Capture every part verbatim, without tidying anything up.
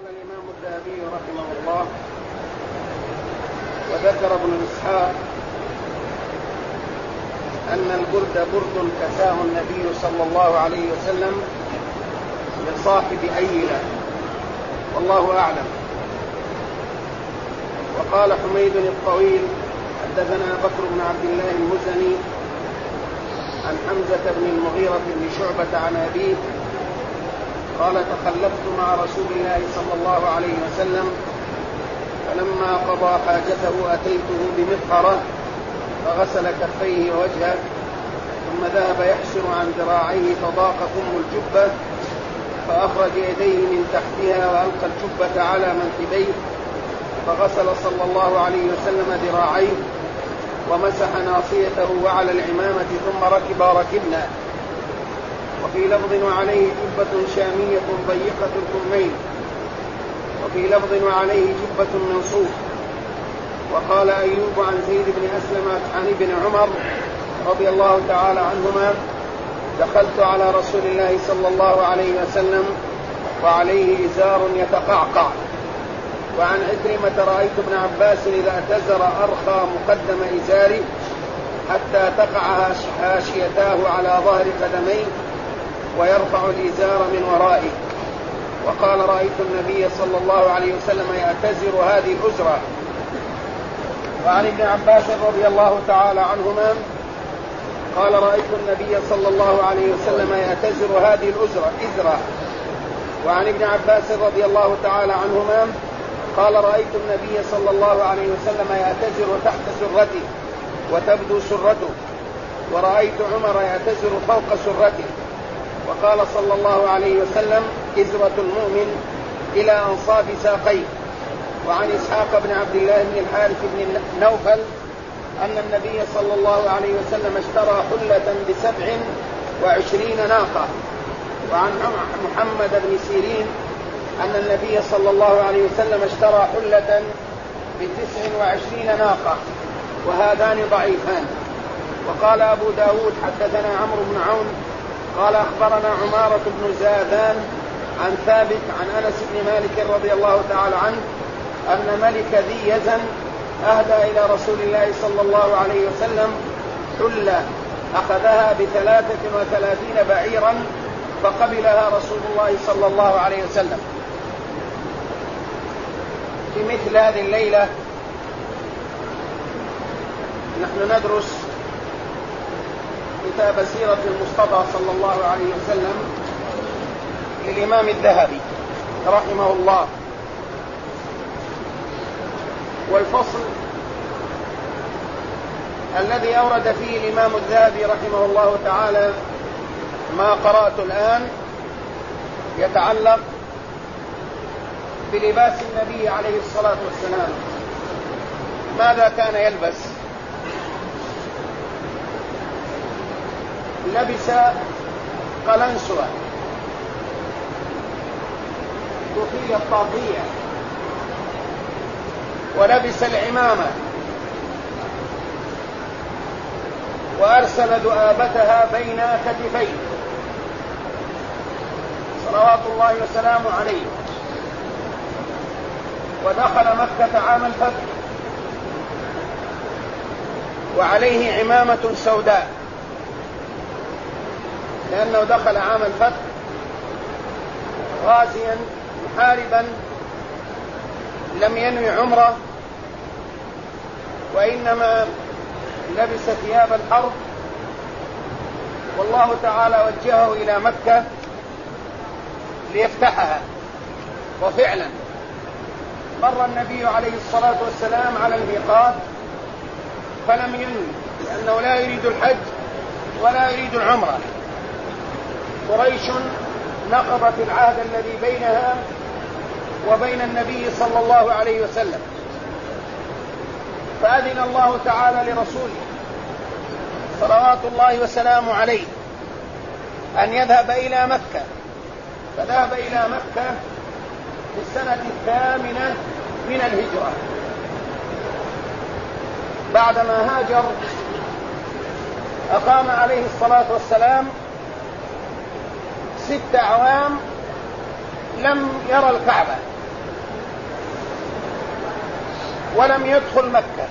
قال الإمام الذهبي رحمه الله: وذكر ابن إسحاق أن البرد برد كساه النبي صلى الله عليه وسلم لصاحب أيلة، والله أعلم. وقال حميد الطويل: حدثنا بكر بن عبد الله المزني عن حمزة بن المغيرة بن شعبة عن أبيه قال: تخلفت مع رسول الله صلى الله عليه وسلم، فلما قضى حاجته أتيته بمطهرة فغسل كفيه ووجهه، ثم ذهب يحسر عن ذراعيه فضاق كم الجبة، فأخرج يديه من تحتها وألقى الجبة على منكبيه، فغسل صلى الله عليه وسلم ذراعيه ومسح ناصيته وعلى العمامة، ثم ركب ركبنا. وفي لفظ: وعليه جبة شامية ضيقة الكمين، وفي لفظ: وعليه جبة من صوف. وقال أيوب عن زيد بن أسلم عن ابن عمر رضي الله تعالى عنهما: دخلت على رسول الله صلى الله عليه وسلم وعليه إزار يتقعقع. وعن عكرمة: رأيت ابن عباس إذا اعتزر أرخى مقدم إزاره حتى تقع حاشيتاه على ظهر قدميه ويرفع الإزار من ورائه. وقال: رأيت النبي صلى الله عليه وسلم يعتزر هذه الأزرة. وعن ابن عباس رضي الله تعالى عنهما قال: رأيت النبي صلى الله عليه وسلم يعتزر هذه الأزرة إزرة. وعن ابن عباس رضي الله تعالى عنهما قال: رأيت النبي صلى الله عليه وسلم يعتزر تحت سرته وتبدو سرته، ورأيت عمر يعتزر فوق سرته. وقال صلى الله عليه وسلم: إزرة المؤمن إلى أنصاف ساقيه. وعن إسحاق بن عبد الله بن الحارث بن نوفل أن النبي صلى الله عليه وسلم اشترى حلة بسبع وعشرين ناقة. وعن محمد بن سيرين أن النبي صلى الله عليه وسلم اشترى حلة بتسع وعشرين ناقة، وهذان ضعيفان. وقال أبو داود: حدثنا عمرو بن عون قال أخبرنا عمارة بن زادان عن ثابت عن أنس بن مالك رضي الله تعالى عنه أن ملك ذي يزن أهدى إلى رسول الله صلى الله عليه وسلم حلة أخذها بثلاثة وثلاثين بعيرا، فقبلها رسول الله صلى الله عليه وسلم. في مثل هذه الليلة نحن ندرس كتاب سيرة المصطفى صلى الله عليه وسلم للإمام الذهبي رحمه الله. والفصل الذي أورد فيه الإمام الذهبي رحمه الله تعالى ما قرأت الآن يتعلق بلباس النبي عليه الصلاة والسلام. ماذا كان يلبس؟ لبس قلنسوة طوفية طاقية، ولبس العمامة، وأرسل ذؤابتها بين كتفيه صلوات الله وسلامه عليه. ودخل مكة عام الفتح وعليه عمامة سوداء، لأنه دخل عام الفتح غازيا محاربا، لم ينوي عمره، وإنما لبس ثياب الحرب، والله تعالى وجهه إلى مكة ليفتحها. وفعلا مر النبي عليه الصلاة والسلام على الميقات فلم ينوي، لأنه لا يريد الحج ولا يريد العمرة. قريش نقضت العهد الذي بينها وبين النبي صلى الله عليه وسلم، فأذن الله تعالى لرسوله صلوات الله وسلامه عليه أن يذهب إلى مكة. فذهب إلى مكة في السنة الثامنة من الهجرة، بعدما هاجر أقام عليه الصلاة والسلام ست أعوام لم يرى الكعبة، ولم يدخل مكة.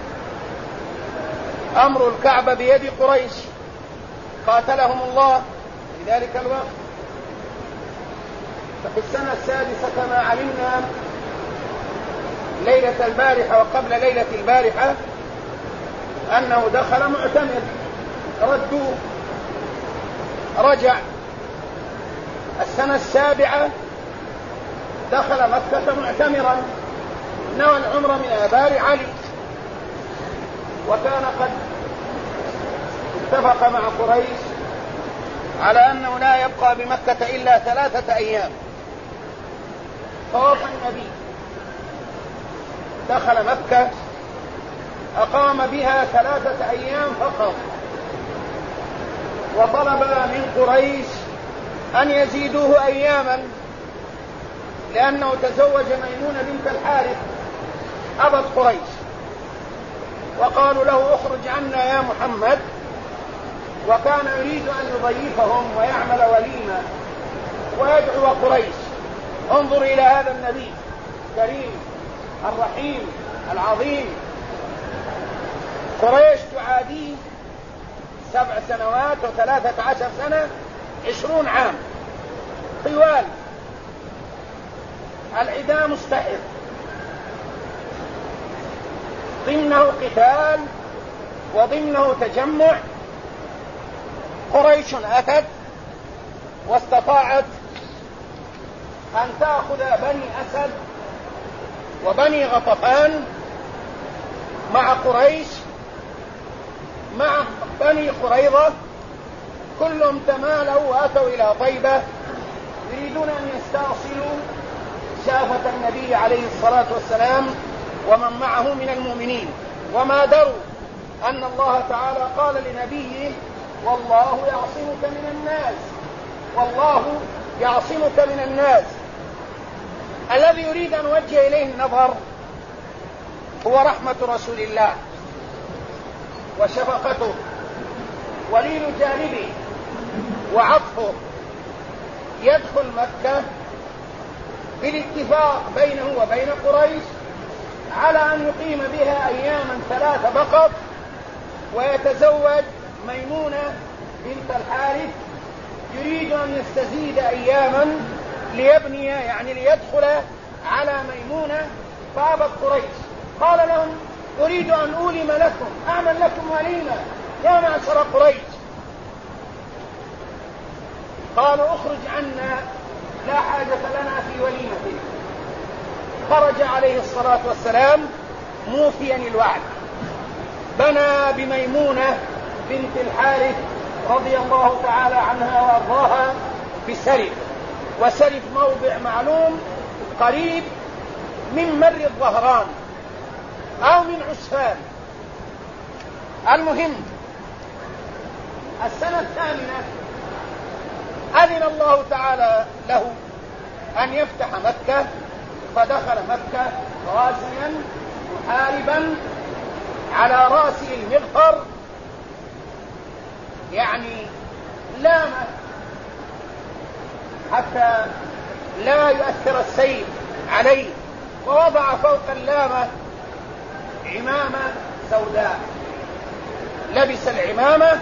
أمر الكعبة بيد قريش قاتلهم الله في ذلك الوقت. ففي السنة السادسة كما علمنا ليلة البارحة وقبل ليلة البارحة أنه دخل معتمر، ردوه، رجع. السنة السابعة دخل مكة معتمرا، نوى العمر من آبار علي، وكان قد اتفق مع قريش على أنه لا يبقى بمكة إلا ثلاثة أيام. طاف النبي، دخل مكة، أقام بها ثلاثة أيام فقط، وطلب من قريش أن يزيدوه أياما، لأنه تزوج ميمونة بنت الحارث أبت قريش، وقالوا له اخرج عنا يا محمد، وكان يريد أن يضيفهم ويعمل وليمة ويدعو قريش. انظر إلى هذا النبي الكريم الرحيم العظيم، قريش تعاديه سبع سنوات وثلاثة عشر سنة، عشرون عام طوال، العداء مستحر، ضمنه قتال وضمنه تجمع. قريش أتت واستطاعت أن تأخذ بني أسد وبني غطفان مع قريش مع بني قريظة، كلهم تمالوا وأتوا إلى طيبة يريدون أن يستأصلوا شافة النبي عليه الصلاة والسلام ومن معه من المؤمنين، وما دروا أن الله تعالى قال لنبيه والله يعصمك من الناس، والله يعصمك من الناس. الذي يريد أن نوجه إليه النظر هو رحمة رسول الله وشفقته ولين جانبه وعطفه. يدخل مكة بالاتفاق بينه وبين قريش على أن يقيم بها أياما ثلاثة فقط، ويتزوج ميمونة بنت الحارث، يريد أن يستزيد أياما ليبني يعني ليدخل على ميمونة. فأبت قريش، قال لهم أريد أن أولم لكم، أعمل لكم وليمة يا معشر قريش. قالوا اخرج عنا، لا حاجة لنا في وليمة. خرج عليه الصلاة والسلام موفيا الوعد، بنى بميمونة بنت الحارث رضي الله تعالى عنها وارضاها بسرف، وسرف موضع معلوم قريب من مر الظهران أو من عسفان. المهم السنة الثامنة أذن الله تعالى له أن يفتح مكة، فدخل مكة غازيا محاربا على رأسه المغفر، يعني لامة حتى لا يؤثر السيف عليه، ووضع فوق اللامة عمامة سوداء. لبس العمامة،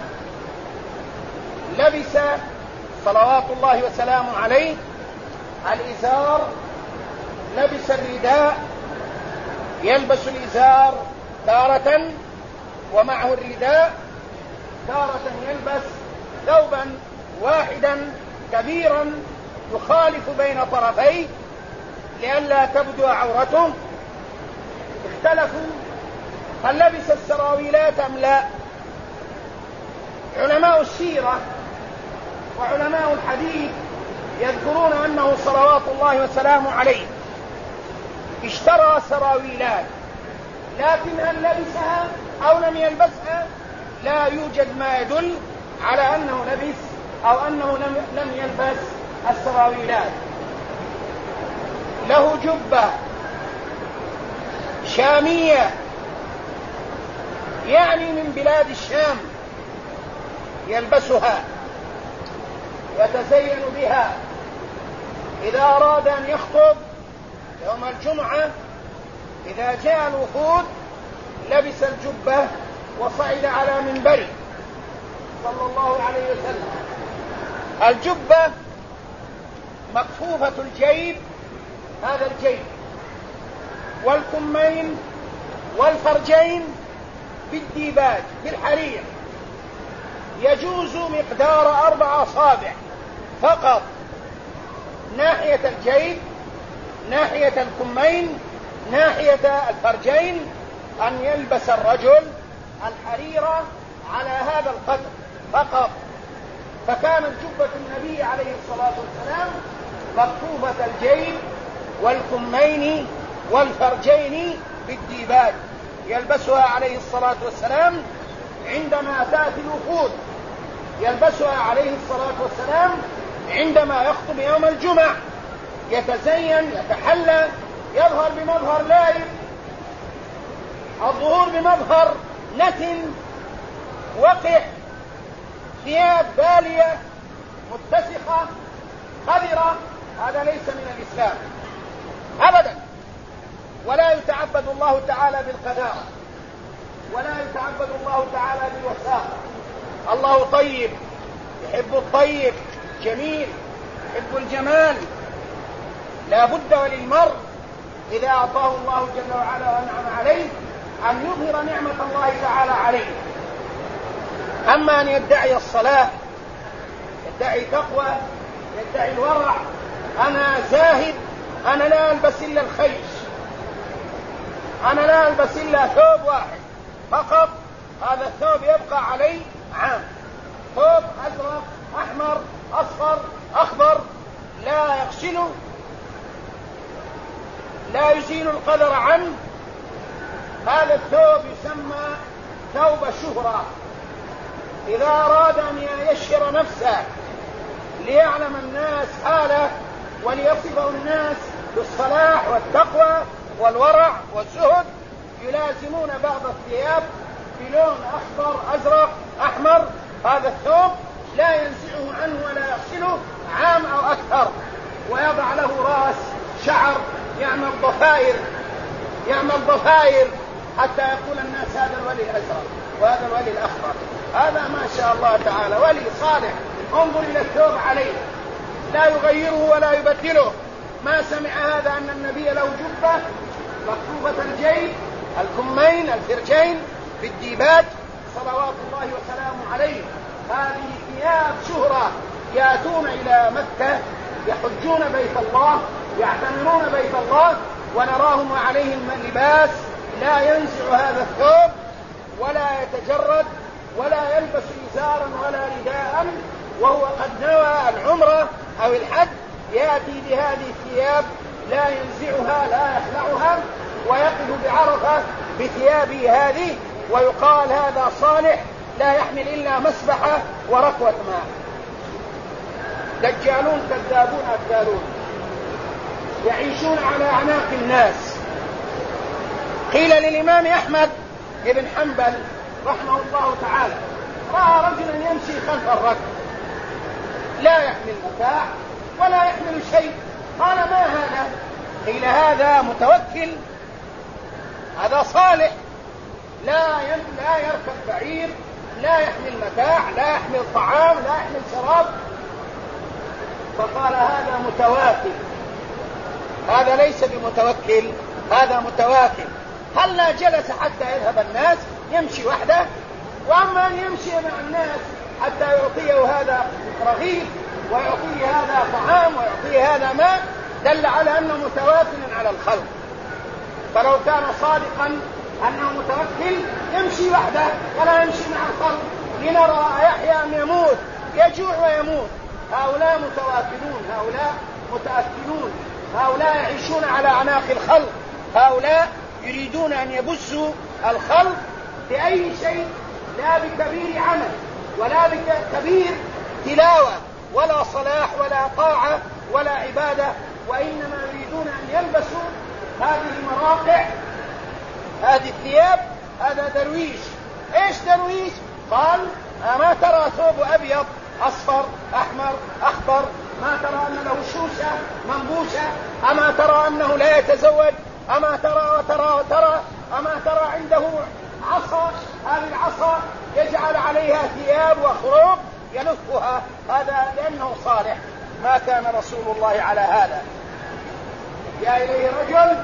لبس صلوات الله وسلامه عليه الإزار، لبس الرداء، يلبس الإزار تارة ومعه الرداء، تارة يلبس ثوبا واحدا كبيرا يخالف بين طرفيه لئلا تبدو عورته. اختلفوا هل لبس السراويلات أم لا. علماء السيرة وعلماء الحديث يذكرون أنه صلوات الله وسلامه عليه اشترى سراويلات، لكن هل لبسها أو لم يلبسها لا يوجد ما يدل على أنه لبس أو أنه لم يلبس السراويلات. له جبة شامية يعني من بلاد الشام يلبسها يتزين بها إذا أراد أن يخطب يوم الجمعة إذا جاء الوفود لبس الجبة وصعد على منبره صلى الله عليه وسلم. الجبة مكفوفة الجيب، هذا الجيب، والكمين والفرجين بالديباج بالحرير، يجوز مقدار أربع أصابع فقط ناحية الجيب، ناحية الكمين، ناحية الفرجين، أن يلبس الرجل الحريرة على هذا القدر فقط. فكانت جبة النبي عليه الصلاة والسلام مكفوفة الجيب والكمين والفرجين بالديباج، يلبسها عليه الصلاة والسلام عندما تأتي الوفود، يلبسها عليه الصلاة والسلام عندما يخطب يوم الجمعة، يتزين يتحلى، يظهر بمظهر لائق، الظهور بمظهر نتن وقح، ثياب بالية متسخة قذرة، هذا ليس من الإسلام أبدا. ولا يتعبد الله تعالى بالقذارة، ولا يتعبد الله تعالى بالوساخة. الله طيب يحب الطيب، جميل، يحب الجمال. لا بد وللمرء إذا أعطاه الله جل وعلا وأنعم عليه أن يظهر نعمة الله تعالى عليه. أما أن يدعي الصلاة، يدعي تقوى، يدعي الورع، أنا زاهد، أنا لا ألبس إلا الخيش، أنا لا ألبس إلا ثوب واحد فقط، هذا الثوب يبقى علي عام، ثوب أزرق أحمر أصفر أخضر، لا يغسله، لا يزيل القدر عنه، هذا الثوب يسمى ثوب الشهرة. إذا أراد أن يشهر نفسه ليعلم الناس حاله وليصفه الناس بالصلاح والتقوى والورع والزهد، يلازمون بعض الثياب بلون أخضر أزرق أحمر، هذا الثوب لا ينزعه عنه ولا يغسله عام أو أكثر، ويضع له رأس شعر يعمل ضفائر، يعمل ضفائر حتى يقول الناس هذا الولي الأزرق وهذا الولي الأخضر، هذا ما شاء الله تعالى ولي صالح. انظر إلى الثوب عليه، لا يغيره ولا يبدله. ما سمع هذا أن النبي له جبة مكفوفة الجيب، الكمين، الفرجين بالديباج صلوات الله وسلامه عليه. هذه ثياب شهرة، يأتون إلى مكة يحجون بيت الله، يعتمرون بيت الله، ونراهم عليهم لباس لا ينزع هذا الثوب ولا يتجرد ولا يلبس إزارا ولا رداء، وهو قد نوى العمرة أو الحج، يأتي بهذه الثياب لا ينزعها لا يخلعها، ويقف بعرفة بثيابه هذه، ويقال هذا صالح لا يحمل إلا مسبحة وركوة ماء. دجالون كذابون أكذابون يعيشون على أعناق الناس. قيل للإمام أحمد بن حنبل رحمه الله تعالى رأى رجلا يمشي خلف الركب لا يحمل متاع ولا يحمل شيء، قال ما هذا؟ قيل هذا متوكل، هذا صالح، لا لا يركب بعير، لا يحمل متاع، لا يحمل طعام، لا يحمل شراب. فقال هذا متواكل، هذا ليس بمتوكل، هذا متواكل. هلا جلس حتى يذهب الناس يمشي وحده، وأما أن يمشي مع الناس حتى يعطيه هذا رغيف ويعطيه هذا طعام ويعطيه هذا ماء، دل على أنه متواكل على الخلق. فلو كان صادقا أنه متوكل يمشي وحده ولا يمشي مع الخلق، لنرى يحيى أن يموت، يجوع ويموت. هؤلاء متواكلون، هؤلاء متأكلون، هؤلاء يعيشون على أعناق الخلق، هؤلاء يريدون أن يبثوا الخلق بأي شيء، لا بكبير عمل ولا بكبير تلاوة ولا صلاح ولا طاعة ولا عبادة، وإنما يريدون أن يلبسوا هذه المراقع، هذه الثياب. هذا درويش. إيش درويش؟ قال أما ترى ثوب أبيض أصفر أحمر أخضر، ما ترى أن له شوشة منبوشة، أما ترى أنه لا يتزوج، أما ترى وترى وجعل عليها ثياب وخروق يلفها، هذا لأنه صالح. ما كان رسول الله على هذا. جاء إليه رجل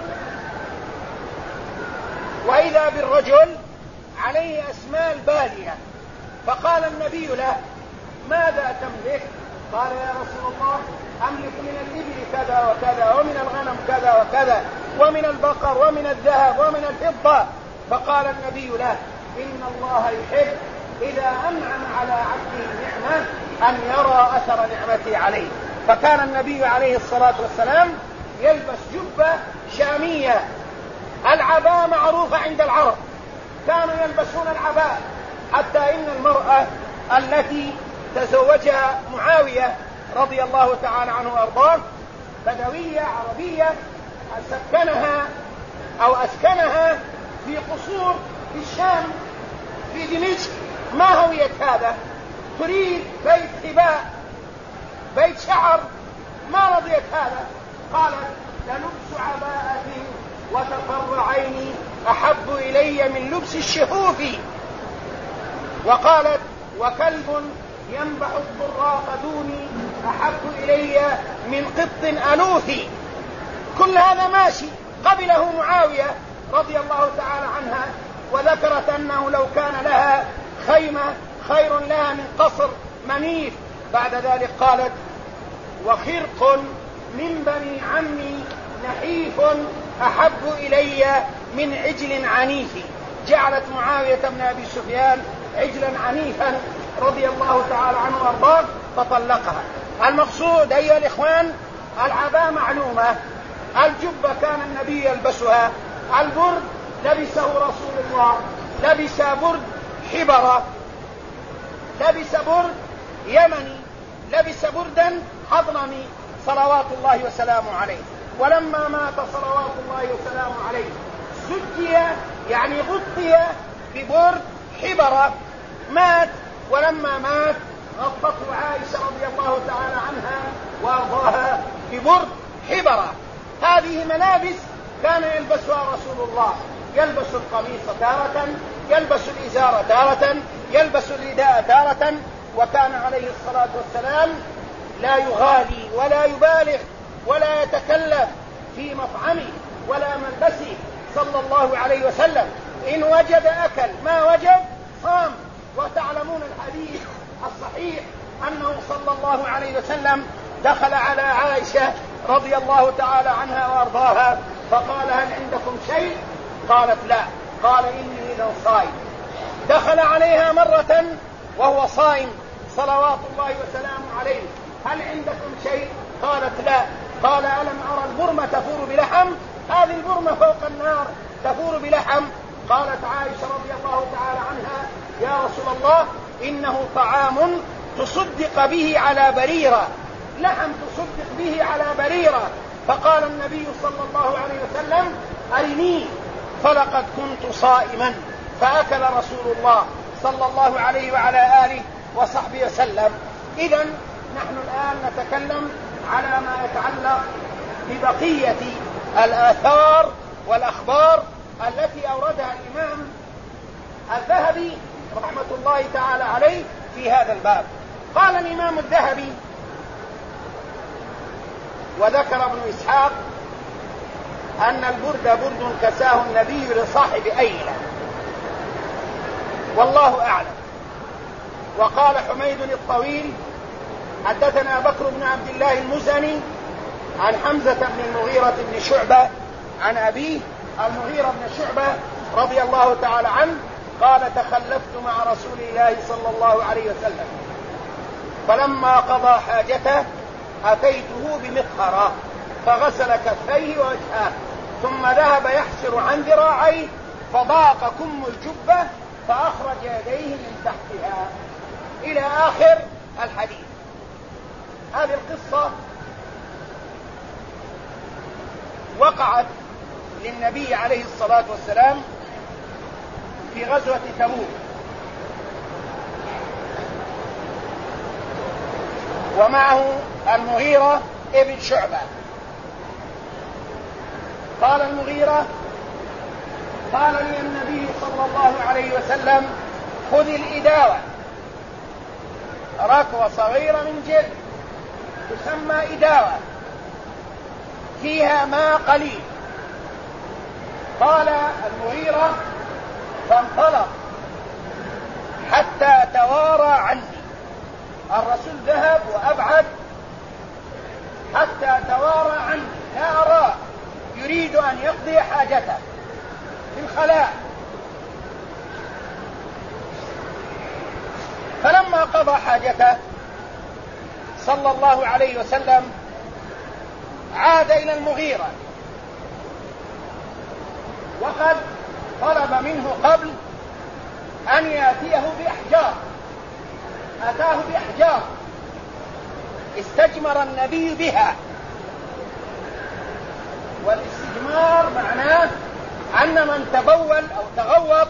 وإذا بالرجل عليه أسمال بالية، فقال النبي له: ماذا تملك؟ قال: يا رسول الله أملك من الإبل كذا وكذا، ومن الغنم كذا وكذا، ومن البقر ومن الذهب ومن الفضة. فقال النبي له: إن الله يحب إذا أنعم على عبده نعمة أن يرى أثر نعمته عليه. فكان النبي عليه الصلاة والسلام يلبس جبة شامية. العباء معروفة عند العرب، كانوا يلبسون العباء، حتى إن المرأة التي تزوجها معاوية رضي الله تعالى عنه وأرضاه بدوية عربية سكنها أو أسكنها في قصور في الشام في دمشق. ما هوية هذا؟ تريد بيت حباء، بيت شعر، ما رضيت هذا. قالت: للبس عباءة وتقر عيني أحب إلي من لبس الشفوف. وقالت: وكلب ينبح الضراق دوني أحب إلي من قط ألوف. كل هذا ماشي. قبله معاوية رضي الله تعالى عنها، وذكرت أنه لو كان لها خيمة خير لها من قصر منيف. بعد ذلك قالت: وخرق من بني عمي نحيف أحب إلي من عجل عنيف. جعلت معاوية بن أبي سفيان عجلا عنيفا رضي الله تعالى عنه وارضاه فطلقها. المقصود أيها الإخوان، العباء معلومة، الجبة كان النبي يلبسها، البرد لبسه رسول الله، لبس برد حبرة، لبس برد يمني، لبس بردا حضرمي صلوات الله وسلامه عليه. ولما مات صلوات الله وسلامه عليه سجي، يعني غطي ببرد حبرة، مات. ولما مات غطته عائشة رضي الله تعالى عنها وارضاها ببرد حبرة. هذه ملابس كان يلبسها رسول الله، يلبس القميص تارة، يلبس الإزار تارة، يلبس الرداء تارة. وكان عليه الصلاة والسلام لا يغالي ولا يبالغ ولا يتكلف في مطعمه ولا ملبسه صلى الله عليه وسلم. إن وجد أكل، ما وجد صام. وتعلمون الحديث الصحيح أنه صلى الله عليه وسلم دخل على عائشة رضي الله تعالى عنها وأرضاها فقال: هل عندكم شيء؟ قالت: لا. قال: إني إذا صائم. دخل عليها مرة وهو صائم صلوات الله وسلامه عليه: هل عندكم شيء؟ قالت: لا. قال: ألم أرى البرمة تفور بلحم؟ هذه البرمة فوق النار تفور بلحم. قالت عائشة رضي الله تعالى عنها: يا رسول الله إنه طعام تصدق به على بريرة، لحم تصدق به على بريرة. فقال النبي صلى الله عليه وسلم: أرني. فلقد كنت صائما. فأكل رسول الله صلى الله عليه وعلى آله وصحبه وسلم. إذن نحن الآن نتكلم على ما يتعلق ببقية الآثار والأخبار التي أوردها الإمام الذهبي رحمة الله تعالى عليه في هذا الباب. قال الإمام الذهبي: وذكر ابن إسحاق أن البرد برد كساه النبي لصاحب أيلة، والله أعلم. وقال حميد الطويل: حدثنا بكر بن عبد الله المزني عن حمزة بن المغيرة بن شعبة عن أبيه المغيرة بن شعبة رضي الله تعالى عنه قال: تخلفت مع رسول الله صلى الله عليه وسلم، فلما قضى حاجته أتيته بمقهرة فغسل كفيه ووجهه، ثم ذهب يحسر عن ذراعيه فضاق كم الجبة فأخرج يديه من تحتها، إلى آخر الحديث. هذه القصة وقعت للنبي عليه الصلاة والسلام في غزوة تبوك، ومعه المغيرة ابن شعبة. قال المغيرة: قال لي النبي صلى الله عليه وسلم: خذ الإداوة، ركوة صغيرة من جلد تسمى إداوة فيها ماء قليل. قال المغيرة فانطلق حتى توارى عني، الرسول ذهب وأبعد حتى توارى عني، لا أراه يريد أن يقضي حاجته في الخلاء. فلما قضى حاجته صلى الله عليه وسلم عاد إلى المغيرة، وقد طلب منه قبل أن يأتيه بأحجار، أتاه بأحجار استجمر النبي بها. والاستجمار معناه أن من تبول أو تغوط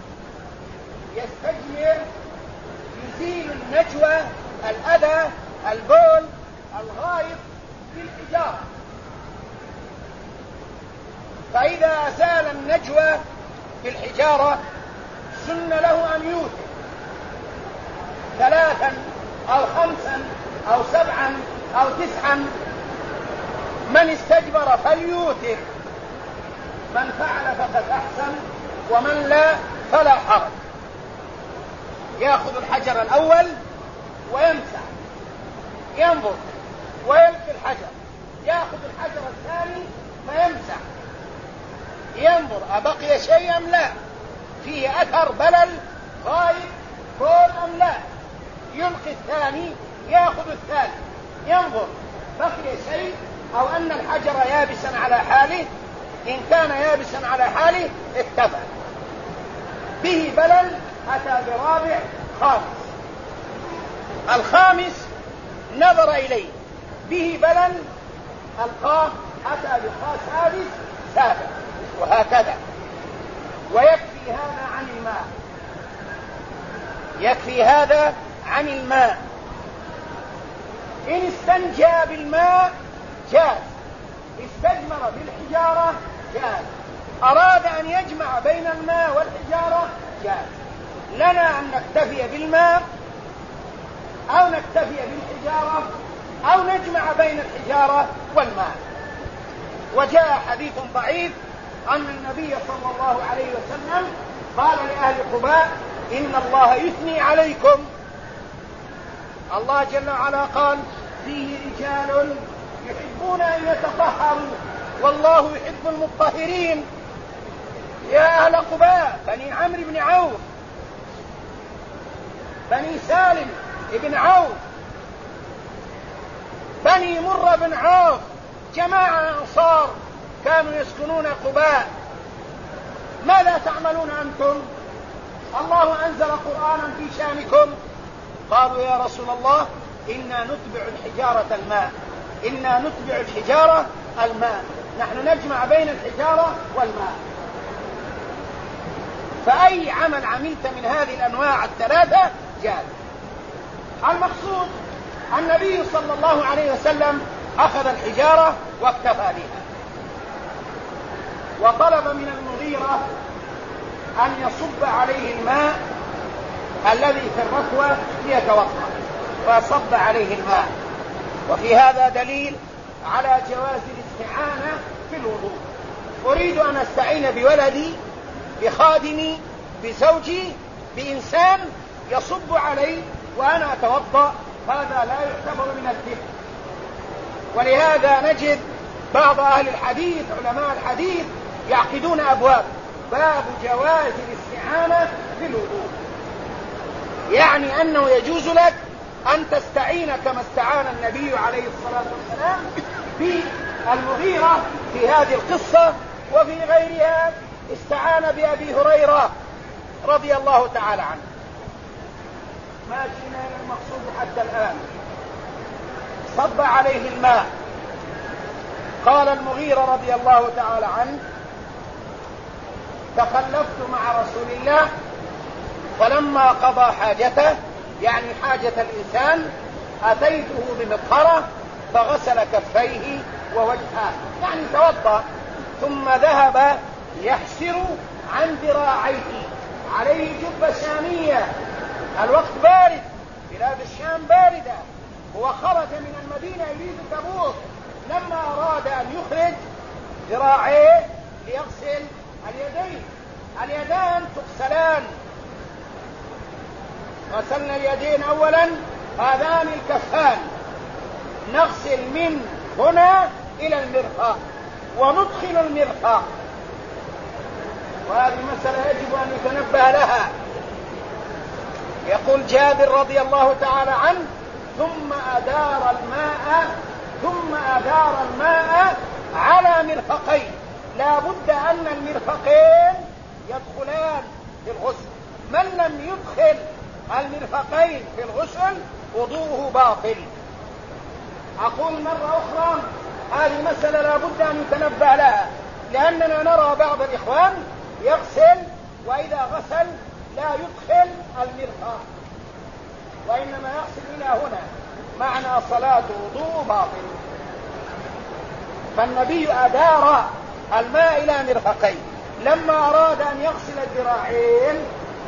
يستجمر، يزيل النجوى، الأذى، البول، الغائط بالحجارة. فإذا أزال النجوى بالحجارة سن له أن يوتر ثلاثا أو خمسا أو سبعا أو تسعا. من استجبر فليوتر، من فعل فقد أحسن، ومن لا فلا حرج. يأخذ الحجر الأول ويمسح، ينظر ويلقي الحجر، يأخذ الحجر الثاني فيمسح، ينظر أبقي شيء أم لا، فيه أثر بلل غائب بول أم لا، يلقي الثاني، يأخذ الثالث، ينظر بقي شيء أو أن الحجر يابسا على حاله. إن كان يابسا على حاله اكتفى، به بلل أتى برابع خامس، الخامس نظر إليه به بلل ألقاه، أتى بسادس سابع، وهكذا. ويكفي هذا عن الماء، يكفي هذا عن الماء. إن استنجى بالماء جاز، استجمر بالحجارة جاز، أراد أن يجمع بين الماء والحجارة جاز. لنا أن نكتفي بالماء أو نكتفي بالحجارة أو نجمع بين الحجارة والماء. وجاء حديث ضعيف أن النبي صلى الله عليه وسلم قال لأهل قباء إن الله يثني عليكم. الله جل وعلا قال فيه رجال يحبون أن يتطهروا والله يحب المطهرين. يا أهل قباء، بني عمرو بن عوف، بني سالم بن عوف، بني مرة بن عوف، جماعة أنصار كانوا يسكنون قباء، ماذا تعملون أنتم؟ الله أنزل قرآنا في شانكم. قالوا يا رسول الله إنا نتبع الحجارة الماء، إنا نتبع الحجارة الماء، نحن نجمع بين الحجارة والماء. فأي عمل عملت من هذه الأنواع الثلاثة جاز. المقصود النبي صلى الله عليه وسلم أخذ الحجارة واكتفى بها، وطلب من المغيرة أن يصب عليه الماء الذي في الركوة ليتوضأ، فصب عليه الماء. وفي هذا دليل على جواز الاستعانة في الوضوء. أريد أن أستعين بولدي، بخادمي، بزوجي، بإنسان يصب علي وأنا أتوضأ، هذا لا يعتبر من الذكر. ولهذا نجد بعض أهل الحديث، علماء الحديث، يعقدون أبواب باب جواز الاستعانة في الوضوء، يعني أنه يجوز لك أن تستعين كما استعان النبي عليه الصلاة والسلام بالمغيرة في هذه القصة، وفي غيرها استعان بأبي هريرة رضي الله تعالى عنه. ما جئنا إلى المقصود حتى الآن. صب عليه الماء. قال المغيرة رضي الله تعالى عنه تخلفت مع رسول الله فلما قضى حاجته، يعني حاجة الإنسان، أتيته بمطهرة فغسل كفيه ووجهه، يعني توضأ، ثم ذهب يحسر عن ذراعيه، عليه جبة شامية، الوقت بارد، بلاد الشام باردة، هو خرج من المدينة يريد تبوك، لما أراد أن يخرج ذراعيه ليغسل اليدين، اليدان تغسلان، غسلنا اليدين أولا، هذان الكفان، نغسل من هنا إلى المرفق وندخل المرفق، وهذه مسألة يجب أن يتنبه لها. يقول جابر رضي الله تعالى عنه: ثم أدار الماء ثم أدار الماء على مرفقين، لا بد أن المرفقين يدخلان في الغسل، من لم يدخل المرفقين في الغسل وضوءه باطل. أقول مرة أخرى، هذه مسألة لا بد أن يتنبه لها، لأننا نرى بعض الإخوان يغسل وإذا غسل لا يدخل المرفق، وإنما يغسل إلى هنا، معنى صلاته وضوء باطل. فالنبي أدار الماء إلى مرفقين، لما أراد أن يغسل الذراعين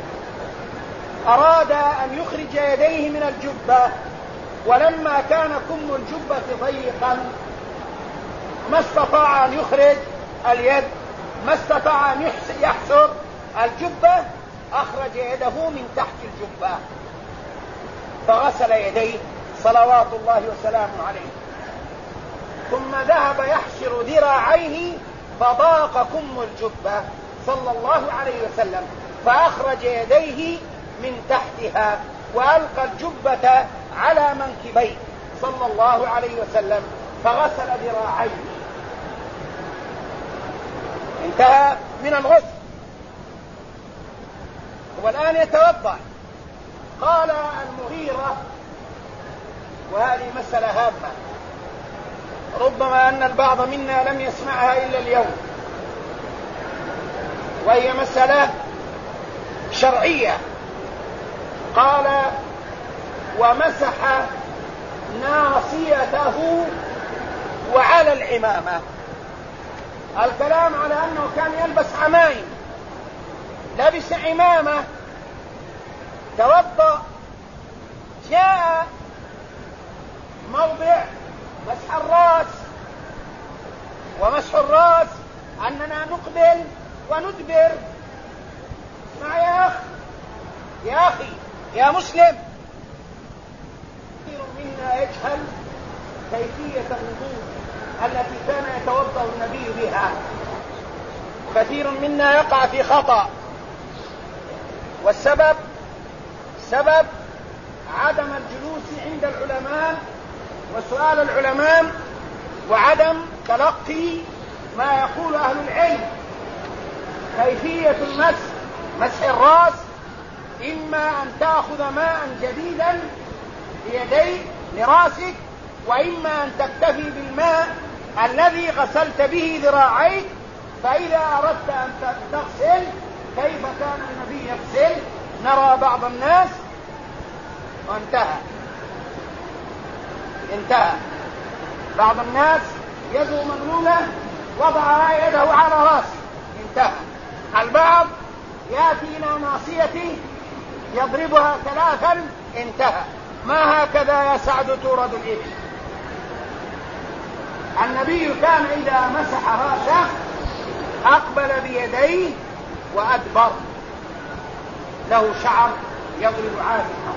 أراد أن يخرج يديه من الجبة، ولما كان كم الجبة ضيقا ما استطاع أن يخرج اليد، ما استطاع أن يحسر الجبة، أخرج يده من تحت الجبة فغسل يديه صلوات الله وسلامه عليه، ثم ذهب يحشر ذراعيه فضاق كم الجبة صلى الله عليه وسلم، فأخرج يديه من تحتها وألقى الجبة على منكبيه صلى الله عليه وسلم فغسل ذراعيه، انتهى من الغسل. والآن يتوضأ. قال المغيرة، وهذه مسألة هامة ربما أن البعض منا لم يسمعها إلا اليوم، وهي مسألة شرعية. قال: ومسح ناصيته وعلى العمامة. الكلام على أنه كان يلبس عمائم، لبس عمامة، توضأ، جاء موضع مسح الرأس، ومسح الرأس أننا نقبل وندبر. اسمع يا أخي يا أخي يا مسلم، كثير منا يجهل كيفية الوضوء التي كان يتوضأ النبي بها، كثير منا يقع في خطأ، والسبب سبب عدم الجلوس عند العلماء وسؤال العلماء وعدم تلقي ما يقول أهل العلم. كيفية المسح، مسح الرأس، إما أن تأخذ ماء جديدا بيديك لرأسك، وإما أن تكتفي بالماء الذي غسلت به ذراعيك. فإذا أردت أن تغسل كيف كان النبي يغسل؟ نرى بعض الناس وانتهى انتهى بعض الناس يده مبلولة وضع يده على رأسه انتهى. البعض يأتي إلى ناصيته يضربها ثلاثا انتهى. ما هكذا يا سعد تورد الإبل. النبي كان إذا مسح رأسه أقبل بيديه وأدبر، له شعر يضرب عاتقه،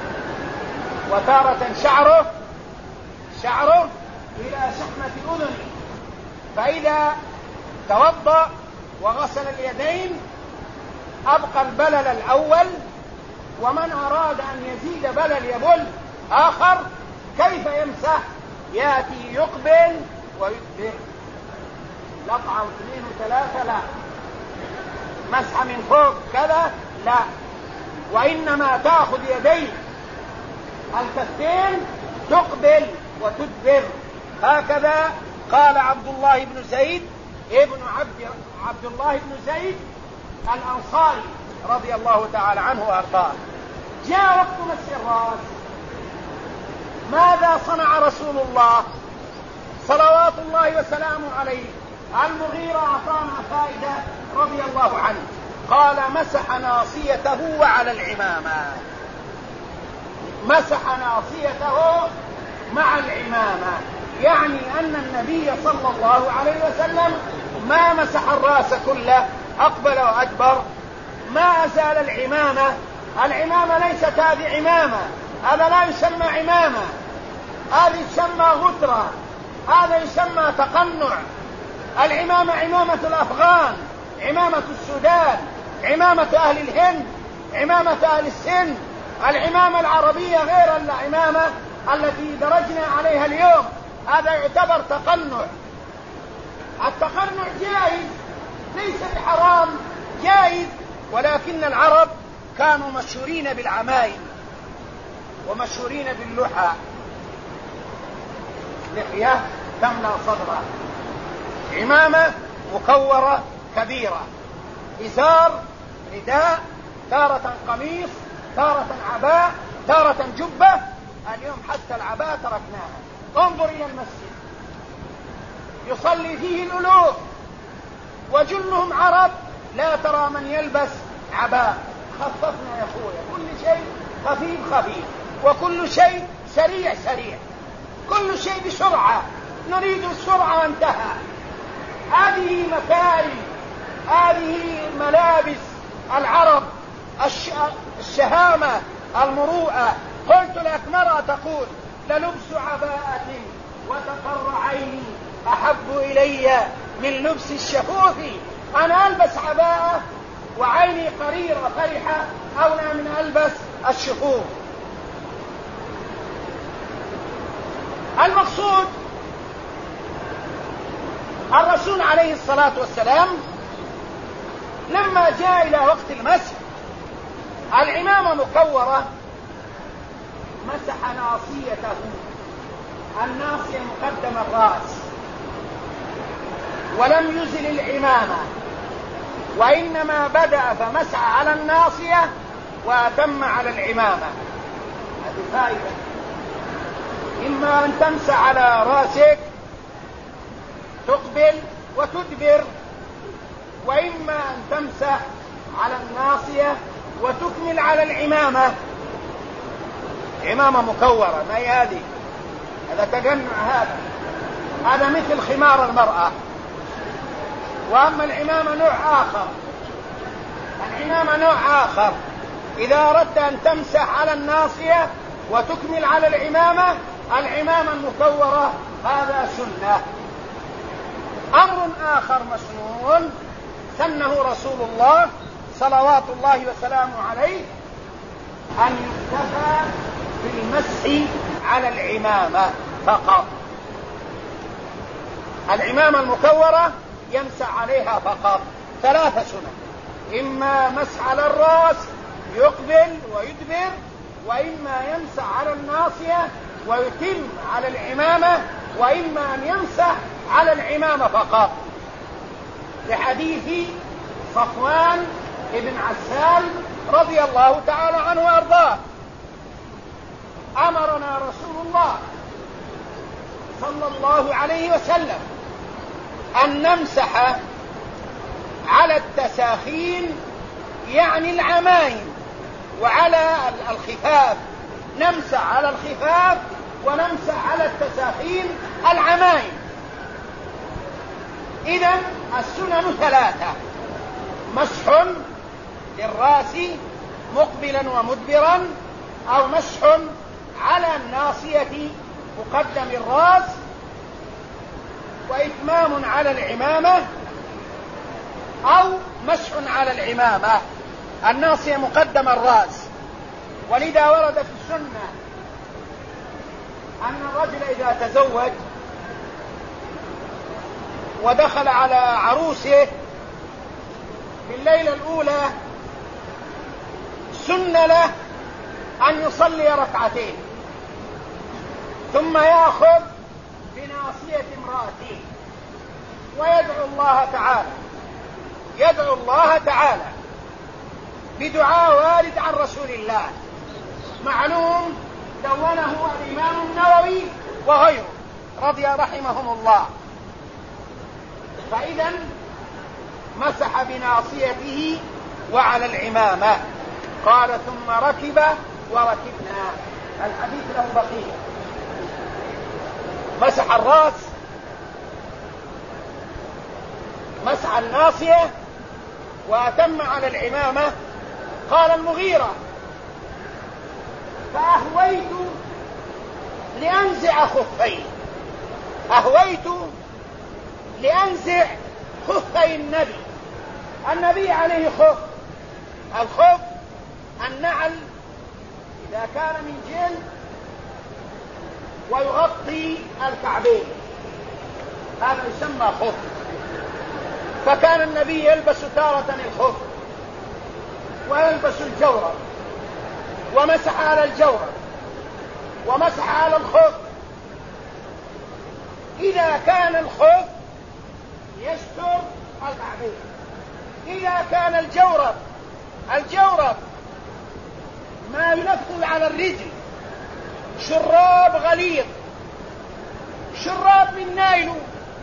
وتارة شعره شعره إلى شحمة أذنه. فإذا توضأ وغسل اليدين أبقى البلل الأول، ومن أراد أن يزيد بلل يبل آخر كيف يمسح؟ يأتي يقبل ويدبر، لقعة واثنين وثلاثة لا، مسح من فوق كذا لا، وإنما تأخذ يديه الكفين تقبل وتدبر هكذا. قال عبد الله بن زيد ابن عبد عبد الله بن زيد الأنصاري رضي الله تعالى عنه وأرضاه: جاء وقت مسح الرأس، ماذا صنع رسول الله صلوات الله وسلامه عليه؟ المغيرة أعطانا فائدة رضي الله عنه، قال: قال مسح ناصيته وعلى العمامة، مسح ناصيته مع العمامة، يعني أن النبي صلى الله عليه وسلم ما مسح الرأس كله أقبل وأدبر، ما أزال العمامة. العمامة ليست هذه عمامة، هذا لا يسمى عمامة، هذا يسمى غترة، هذا يسمى تقنع. العمامة عمامة الأفغان، عمامة السودان، عمامة أهل الهند، عمامة أهل السن. العمامة العربية غير العمامة التي درجنا عليها اليوم، هذا يعتبر تقنع. التقنع جائز، ليس بحرام، جائز، ولكن العرب كانوا مشهورين بالعمائم ومشهورين باللحى، لحية تملأ صدره، عمامة مكورة كبيرة، إزار، رداء، تارة قميص، تارة عباء، تارة جبة. اليوم حتى العباء تركناها. انظر إلى المسجد يصلي فيه الألوف وجلهم عرب، لا ترى من يلبس عباء. خففنا يا أخويا، كل شيء خفيف خفيف، وكل شيء سريع سريع، كل شيء بسرعة، نريد السرعة وانتهى. هذه مكارم، هذه ملابس العرب، الشهامة، المروءة. قلت لك مرة تقول للبس عباءة وتقر عيني أحب إلي من لبس الشفوف. أنا ألبس عباءة وعيني قريرة فرحة أولى من ألبس الشفوف. المقصود الرسول عليه الصلاة والسلام لما جاء إلى وقت المسح العمامة مكورة، مسح ناصيته، الناصية مقدم الرأس، ولم يزل العمامة، وإنما بدأ فمسح على الناصية وأتم على العمامة. هذه فائدة، إما أن تمسح على رأسك تقبل وتدبر، وإما أن تمسح على الناصية وتكمل على العمامة. عمامة مكورة، ما هي هذه؟ هذا تجمع، هذا هذا مثل خمار المرأة. وأما العمامة نوع آخر، العمامة نوع آخر. إذا أردت أن تمسح على الناصية وتكمل على العمامة، العمامة المكورة هذا سنة. أمر آخر مسنون سنه رسول الله صلوات الله وسلامه عليه، أن يكتفى بالمسح على العمامة فقط. العمامة المكورة يمسح عليها فقط. ثلاثة سنن، إما مسح على الرأس يقبل ويدبر، وإما يمسح على الناصية ويتم على العمامة، وإما أن يمسح على العمامة فقط، لحديث صفوان ابن عسال رضي الله تعالى عنه وأرضاه. أمرنا رسول الله صلى الله عليه وسلم أن نمسح على التساخين، يعني العمائم، وعلى الخفاف. نمسح على الخفاف ونمسح على التساخين العمائم. إذن السنن ثلاثة: مسح للرأس مقبلا ومدبرا، أو مسح على الناصية مقدم الرأس، وإتمام على العمامة، أو مسح على العمامة الناصية مقدم الرأس. ولذا ورد في السنة أن الرجل إذا تزوج ودخل على عروسه في الليلة الأولى سن له أن يصلي ركعتين، ثم يأخذ بناصية امرأته ويدعو الله تعالى، يدعو الله تعالى بدعاء وارد عن رسول الله معلوم دونه الإمام النووي وغيره رضي رحمهم الله. فإذا مسح بناصيته وعلى العمامة. قال ثم ركب وركبنا. الحديث له بقية. مسح الرأس، مسح الناصية، وأتم على العمامة. قال المغيرة فأهويت لأنزع خفي، أهويت لأنزع خفي النبي. النبي عليه خف، الخف النعل إذا كان من جلد ويغطي الكعبين، هذا يسمى خف. فكان النبي يلبس تارة الخف ويلبس الجورب، ومسح على الجورب ومسح على الخف. إذا كان الخف يستر الكعبين، إذا كان الجورب الجورب ما ينفذ على الرجل، شراب غليظ، شراب من نايلون،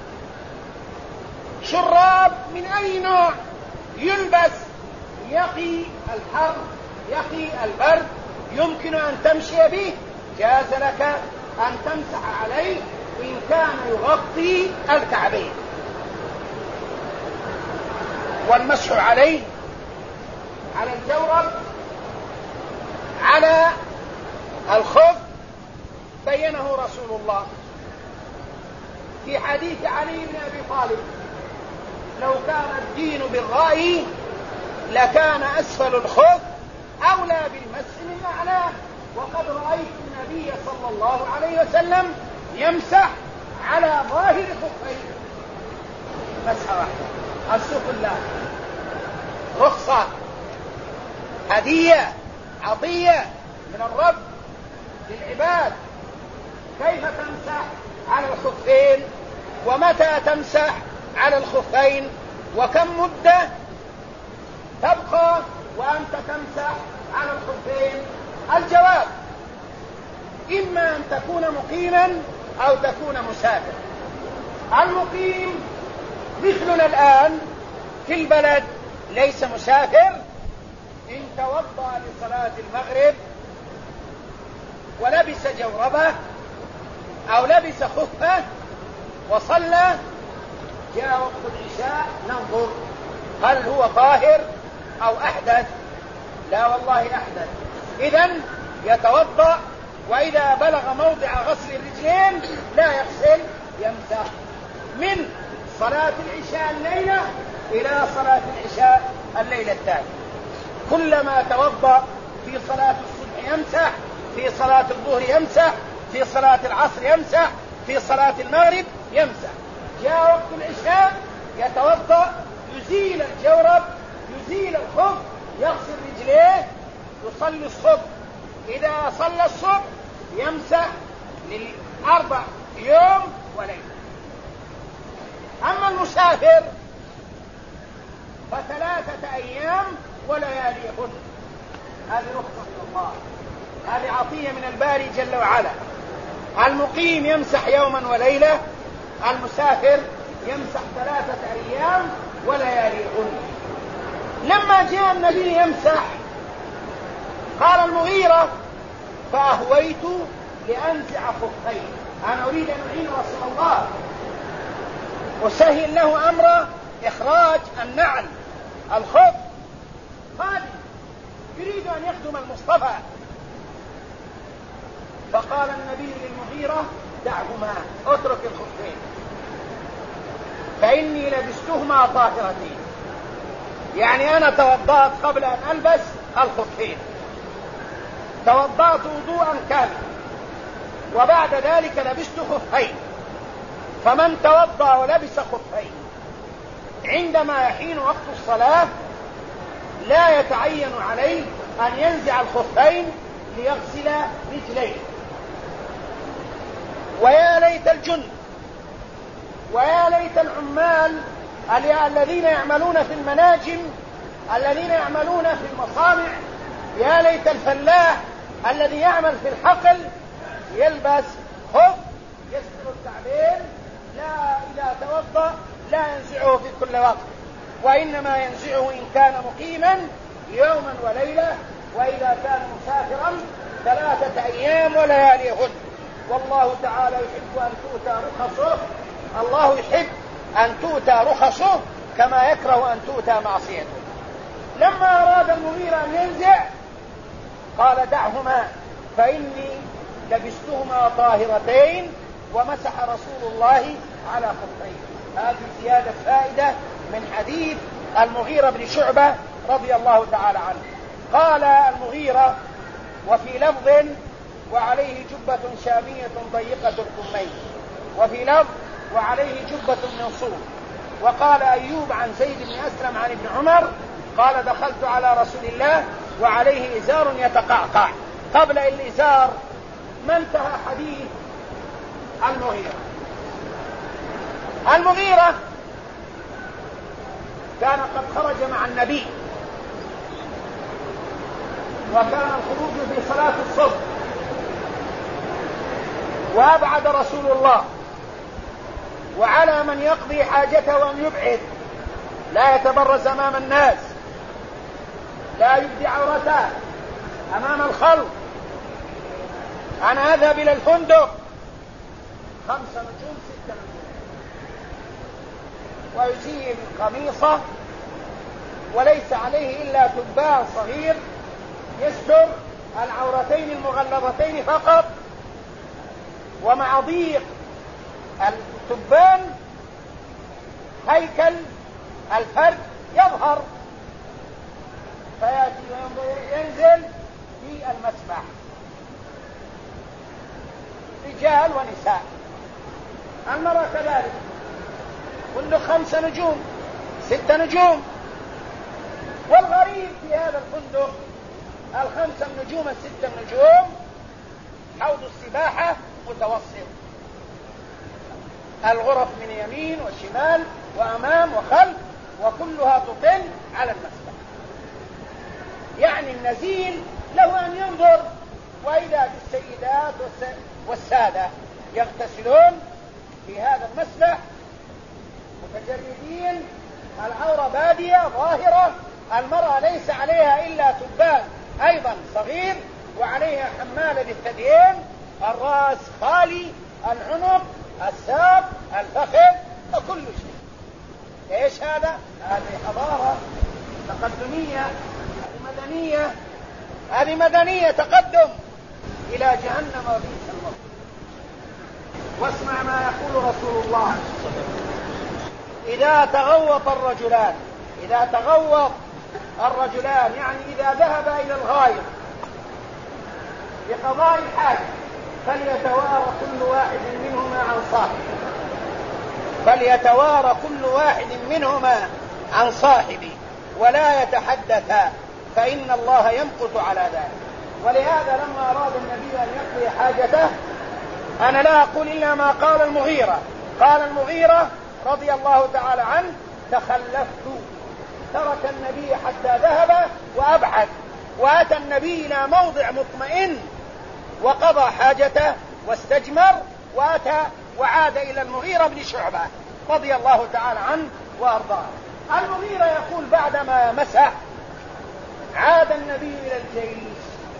شراب من أي نوع يلبس يقي الحر يقي البرد، يمكن أن تمشي به، جاز لك أن تمسح عليه إن كان يغطي الكعبين. والمسح عليه على الجورب على الخف بينه رسول الله في حديث علي بن أبي طالب: لو كان الدين بالرأي لكان أسفل الخف أولى بالمسح من أعلاه. وقد رأيت النبي صلى الله عليه وسلم يمسح على ظاهر خفيه مسحة واحدة. السوق الله رخصة، هدية، عطية من الرب للعباد. كيف تمسح على الخفين، ومتى تمسح على الخفين، وكم مدة تبقى وأنت تمسح على الخفين؟ الجواب: إما أن تكون مقيما أو تكون مسافر. المقيم مثلنا الآن في البلد ليس مسافر، إن توضأ لصلاة المغرب ولبس جوربه أو لبس خفه وصلى، جاء وقت العشاء ننظر هل هو طاهر أو أحدث. لا والله أحدث، إذن يتوضأ، وإذا بلغ موضع غسل الرجلين لا يغسل، يمسح من صلاة العشاء الليلة إلى صلاة العشاء الليلة الثانية. كلما توضأ في صلاة الصبح يمسح، في صلاة الظهر يمسح، في صلاة العصر يمسح، في صلاة المغرب يمسح. جاء وقت العشاء يتوضأ، يزيل الجورب، يزيل الخف، يغسل رجليه، يصلي الصبح. إذا صلى الصبح يمسح للأربع يوم وليلة. أما المسافر فثلاثة أيام ولياليهن. هذه رخصة من الله، هذه عطية من الباري جل وعلا. المقيم يمسح يوما وليلة، المسافر يمسح ثلاثة أيام ولياليهن. لما جاء النبي يمسح قال المغيرة: فأهويت لأنزع خفيه. أنا أريد أن أعين رسول الله وسهل له أمر إخراج النعل الخف، خادم يريد أن يخدم المصطفى. فقال النبي للمغيرة: دعهما، اترك الخفين، فإني لبستهما طاهرتين. يعني أنا توضأت قبل أن ألبس الخفين، توضأت وضوءا كاملا، وبعد ذلك لبست خفين. فمن توضأ ولبس خفين عندما يحين وقت الصلاة لا يتعين عليه أن ينزع الخفين ليغسل رجليه. ويا ليت الجند، ويا ليت العمال الذين يعملون في المناجم، الذين يعملون في المصانع، يا ليت الفلاح الذي يعمل في الحقل يلبس خف يستر الكعبين، لا إذا توضأ لا ينزعه في كل وقت. وإنما ينزعه إن كان مقيما يوما وليلة، وإذا كان مسافرا ثلاثة أيام ولياليهن. والله تعالى يحب أن تؤتى رخصه، الله يحب أن تؤتى رخصه كما يكره أن تؤتى معصيته. لما أراد المغيرة أن ينزع قال دعهما فإني لبستهما طاهرتين ومسح رسول الله على خفيه. هذه زيادة فائدة من حديث المغيرة بن شعبة رضي الله تعالى عنه. قال المغيرة وفي لفظ وعليه جبة شامية ضيقة الكمين، وفي لفظ وعليه جبة من صوف. وقال أيوب عن زيد بن أسلم عن ابن عمر قال دخلت على رسول الله وعليه إزار يتقعقع. قبل الإزار ما انتهى حديث المغيرة. المغيرة كان قد خرج مع النبي، وكان الخروج في صلاة الصبح، وأبعد رسول الله، وعلى من يقضي حاجته أن يبعد، لا يتبرز أمام الناس، لا يبدي عورته أمام الخلق. أنا أذهب إلى الفندق خمسة نجوم ستة نجوم، ويزيل قميصه وليس عليه إلا تبان صغير يستر العورتين المغلظتين فقط، ومع ضيق التبان هيكل الفرج يظهر، فيأتي وينزل في المسبح رجال ونساء. المرأة كذلك، كل خمسة نجوم ستة نجوم. والغريب في هذا الفندق الخمسة النجوم الستة النجوم حوض السباحة متوسط، الغرف من يمين وشمال وأمام وخلف، وكلها تطل على المسبح. يعني النزيل له أن ينظر، وإذا بالسيدات والسادة يغتسلون في هذا المسبح متجردين، العورة بادية ظاهرة، المرأة ليس عليها إلا تبان أيضا صغير، وعليها حمالة للثديين، الرأس خالي، العنق، الساق، الفخذ، وكل شيء. ايش هذا؟ هذه حضارة تقدمية، هذه مدنية، هذه مدنية تقدم إلى جهنم وبئس المصير. واسمع ما يقول رسول الله: إذا تغوط الرجلان، إذا تغوط الرجلان يعني إذا ذهب إلى الغائط لقضاء الحاجة فليتوارى كل واحد منهما عن صاحبه، فليتوارى كل واحد منهما عن صاحبه ولا يتحدثا، فإن الله يمقت على ذلك. ولهذا لما أراد النبي أن يقضي حاجته، أنا لا أقول إلا ما قال المغيرة، قال المغيرة رضي الله تعالى عنه: تخلفت، ترك النبي حتى ذهب وأبعد، وأتى النبي إلى موضع مطمئن وقضى حاجته واستجمر، وأتى وعاد إلى المغيرة بن شعبة رضي الله تعالى عنه وأرضاه. المغيرة يقول بعدما مسح عاد النبي إلى الجيش،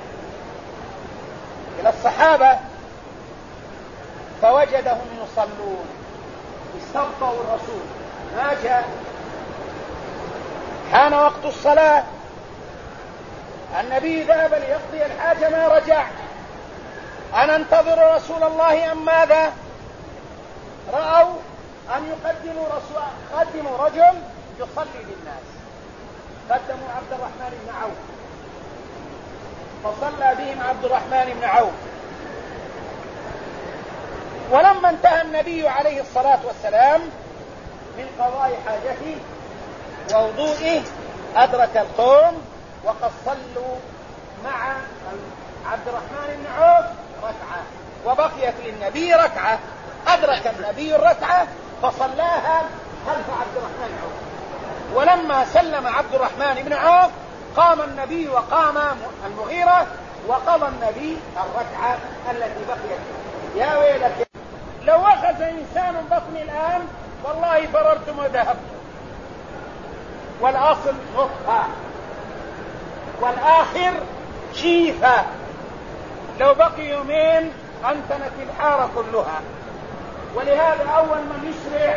إلى الصحابة، فوجدهم يصلون، استبطأوا الرسول ما جاء. حان وقت الصلاة، النبي ذهب ليقضي الحاجة ما رجع. أنا انتظر رسول الله أم ماذا؟ رأوا أن يقدموا رسول قدموا رجل يصلي للناس، قدموا عبد الرحمن بن عوف، فصلى بهم عبد الرحمن بن عوف. ولما انتهى النبي عليه الصلاة والسلام من قضاء حاجته ووضوئه أدرك القوم وقد صلوا مع عبد الرحمن بن عوف ركعة، وبقيت للنبي ركعة. أدرك النبي الركعة فصلاها خلف عبد الرحمن بن عوف. ولما سلم عبد الرحمن بن عوف قام النبي وقام المغيرة وقضى النبي الركعة التي بقيت. يا ويلك، لو أخذ إنسان بطني الآن والله فررتم وذهبتم. والأصل نطفة، والآخر جيفة. لو بقي يومين أنتنت الحارة كلها. ولهذا أول من يسرع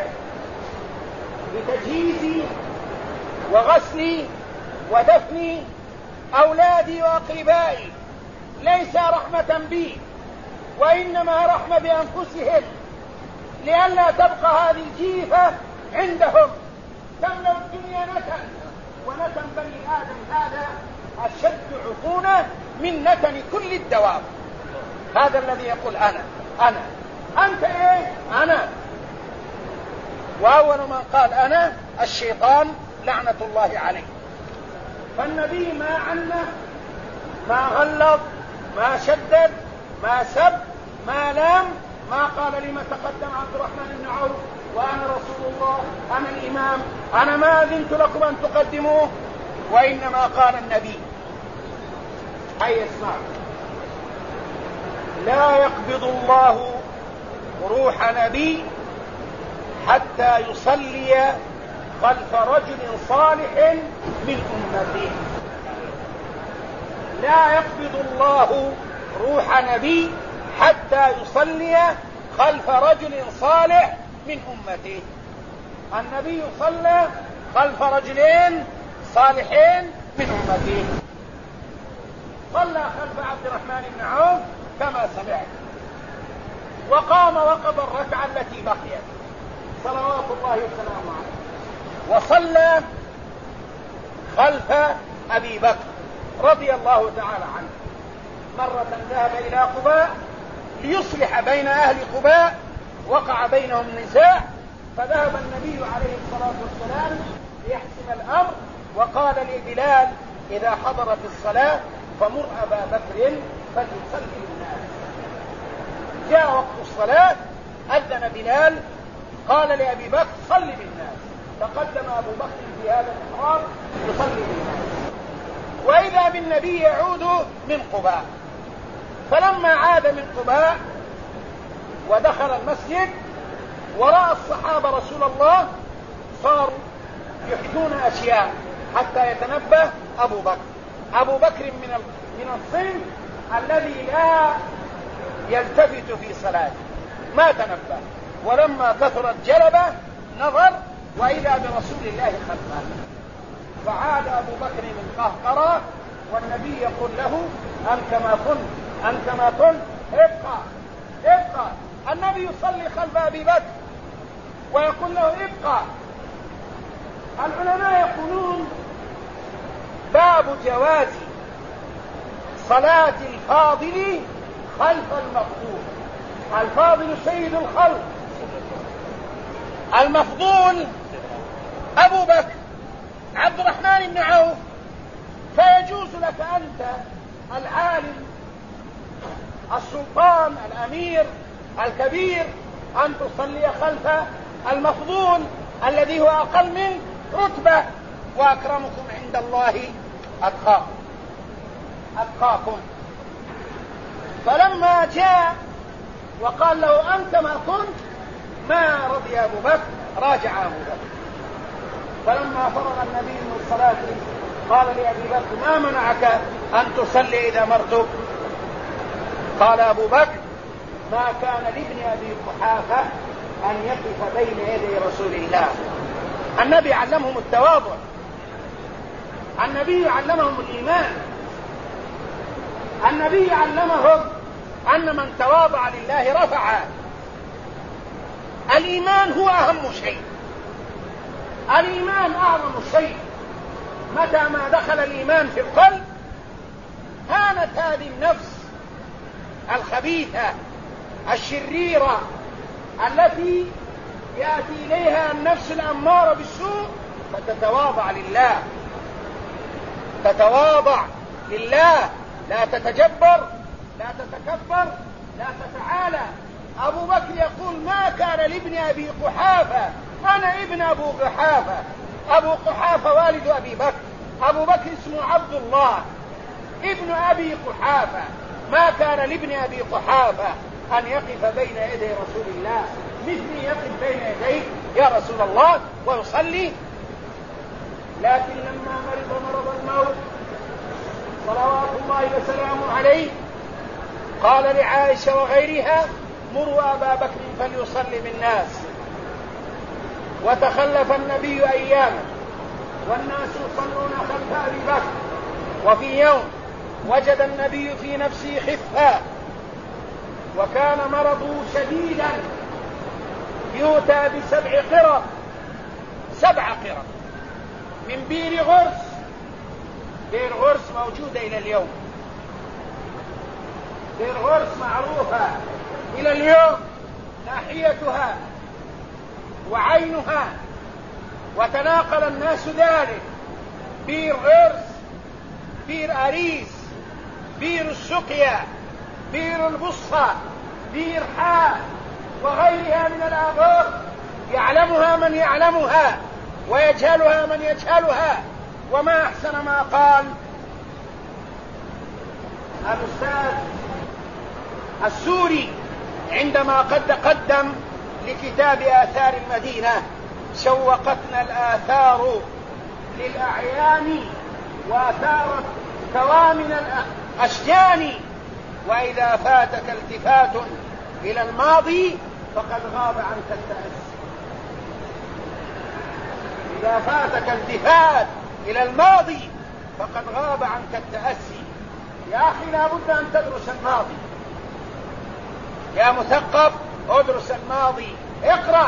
بتجهيزي وغسلي ودفني أولادي وأقربائي ليس رحمة بي، وإنما رحمة بأنفسهم، لئلا تبقى هذه الجيفة عندهم تملأ الدنيا نتن. ونتن بني آدم هذا أشد عفونة من نتن كل الدواب. هذا الذي يقول أنا أنا أنت إيه؟ أنا. وأول من قال أنا الشيطان لعنة الله عليه. فالنبي ما عنه، ما غلظ، ما شدد، ما سب، ما لام، ما قال لما تقدم عبد الرحمن بن عوف وأنا رسول الله، أنا الإمام، أنا ما أذنت لكم أن تقدموه. وإنما قال النبي أي اسمع: لا يقبض الله روح نبي حتى يصلي خلف رجل صالح من أمته. لا يقبض الله روح نبي حتى يصلي خلف رجل صالح من أمته. النبي صلى خلف رجلين صالحين من أمته. صلى خلف عبد الرحمن بن عوف كما سمعت، وقام وقضى الركعة التي بقيت صلوات الله وسلامه عليه، وصلى خلف أبي بكر رضي الله تعالى عنه. مرة ذهب إلى قباء ليصلح بين أهل قباء، وقع بينهم نزاع، فذهب النبي عليه الصلاة والسلام ليحسم الأمر، وقال لبلال: إذا حضرت الصلاة فمر أبا بكر فليصلي الناس. جاء وقت الصلاة أذن بلال، قال لأبي بكر: صل بالناس. تقدم أبو بكر في هذا المحراب يصلي بالناس، وإذا بالنبي يعود من قباء. فلما عاد من قباء ودخل المسجد ورأى الصحابة رسول الله صاروا يحدثون أشياء حتى يتنبه أبو بكر. أبو بكر من من الصنف الذي لا يلتفت في صلاته، ما تنبه. ولما كثرت جلبه نظر وإذا برسول الله خلفه، فعاد أبو بكر من قهقرة والنبي يقول له: أن كما كنت أن كما كنت ابقى ابقى. النبي يصلي خلف أبي بكر ويقول له: ابقى. العلماء يقولون: باب جواز صلاة الفاضل خلف المفضول. الفاضل سيد الخلق، المفضول أبو بكر عبد الرحمن بن عوف. فيجوز لك أنت العالم السلطان الأمير الكبير أن تصلي خلف المفضول الذي هو أقل من رتبة. وأكرمكم عند الله أتقاكم أتقاكم. فلما جاء وقال له: أنت ما كنت، ما رضي أبو بكر، راجع أبو بكر. فلما فرغ النبي من الصلاة قال لأبي بكر: ما منعك أن تصلي إذا مرتك؟ قال أبو بكر: ما كان لابن أبي قحافة أن يقف بين يدي رسول الله. النبي علمهم التواضع، النبي علمهم الإيمان، النبي علمهم أن من تواضع لله رفعه. الإيمان هو أهم شيء، الإيمان أعظم شيء. متى ما دخل الإيمان في القلب هانت هذه النفس الخبيثة الشريرة التي يأتي إليها النفس الأمارة بالسوء، فتتواضع لله، تتواضع لله، لا تتجبر، لا تتكبر، لا تتعالى. أبو بكر يقول: ما كان لابن أبي قحافة، أنا ابن أبو قحافة. أبو قحافة والد أبي بكر، أبو بكر اسمه عبد الله ابن أبي قحافة. ما كان لابن أبي قحافة أن يقف بين يدي رسول الله مثلي يقف بين يديك يا رسول الله ويصلي. لكن لما مرض مرض الموت صلوات الله وسلامه عليه قال لعائشة وغيرها: مروا أبا بكر فليصلي بالناس. وتخلف النبي أياما والناس يصلون خلف أبي بكر. وفي يوم وجد النبي في نفسه خفة وكان مرضه شديدا، يؤتى بسبع قرب، سبع قرب من بير غرس. بير غرس موجودة إلى اليوم، بير غرس معروفة إلى اليوم، ناحيتها وعينها، وتناقل الناس ذلك: بير غرس، بير أريس، بير السقيا، بير البصة، بير حاء، وغيرها من الآبار يعلمها من يعلمها ويجهلها من يجهلها. وما أحسن ما قال الأستاذ السوري عندما قد قدم لكتاب آثار المدينة: شوقتنا الآثار للأعيان وآثارت ثوامن الأشجان، وإذا فاتك التفات إلى الماضي فقد غاب عنك التأسي. إذا فاتك التفات إلى الماضي فقد غاب عنك التأسي. يا أخي لا بد أن تدرس الماضي، يا مثقف ادرس الماضي، اقرأ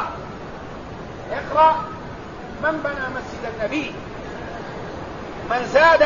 اقرأ من بنى مسجد النبي، من زاد،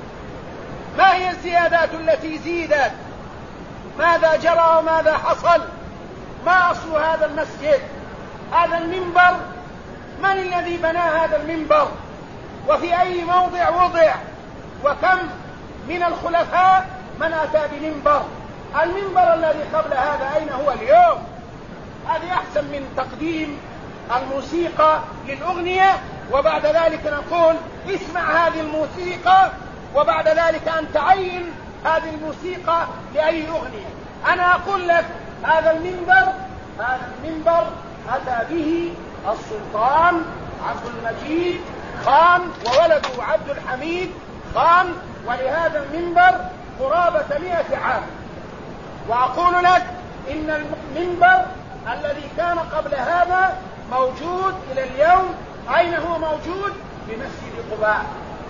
ما هي الزيادات التي زيدت، ماذا جرى وماذا حصل، ما أصل هذا المسجد، هذا المنبر من الذي بنى هذا المنبر، وفي أي موضع وضع، وكم من الخلفاء من أتى بمنبر. المنبر الذي قبل هذا أين هو اليوم؟ هذه أحسن من تقديم الموسيقى للأغنية وبعد ذلك نقول اسمع هذه الموسيقى وبعد ذلك أن تعين هذه الموسيقى لأي أغنية. أنا أقول لك هذا المنبر هذا المنبر أتى به السلطان عبد المجيد خان وولده عبد الحميد خان، ولهذا المنبر قرابة مئة عام. وأقول لك إن المنبر الذي كان قبل هذا موجود إلى اليوم. أين هو موجود؟ بمسجد قباء.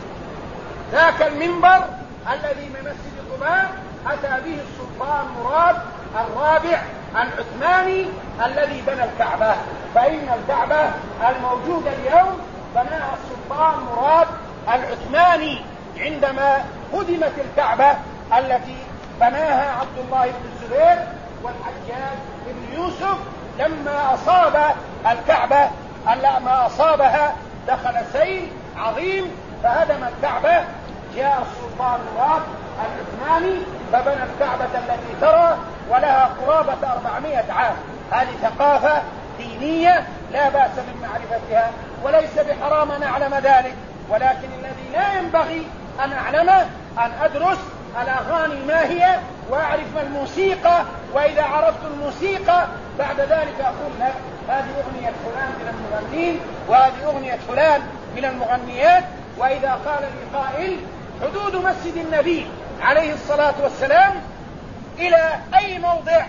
ذاك المنبر الذي بمسجد قباء أتى به السلطان مراد الرابع العثماني الذي بنى الكعبة، فإن الكعبة الموجودة اليوم بناها السلطان مراد العثماني عندما هدمت الكعبة التي بناها عبد الله بن الزبير والحجاج بن يوسف. لما أصاب الكعبة لما أصابها دخل سيل عظيم فهدم الكعبة، جاء السلطان مراد العثماني فبنى الكعبة التي ترى ولها قرابة أربعمائة عام. هذه ثقافة دينية لا بأس من معرفتها وليس بحرام أن أعلم ذلك، ولكن الذي لا ينبغي أن أعلمه أن أدرس الأغاني ما هي وأعرف الموسيقى، وإذا عرفت الموسيقى بعد ذلك أقول لك هذه أغنية فلان من المغنين وهذه أغنية فلان من المغنيات. وإذا قال لي قائل حدود مسجد النبي عليه الصلاة والسلام إلى أي موضع؟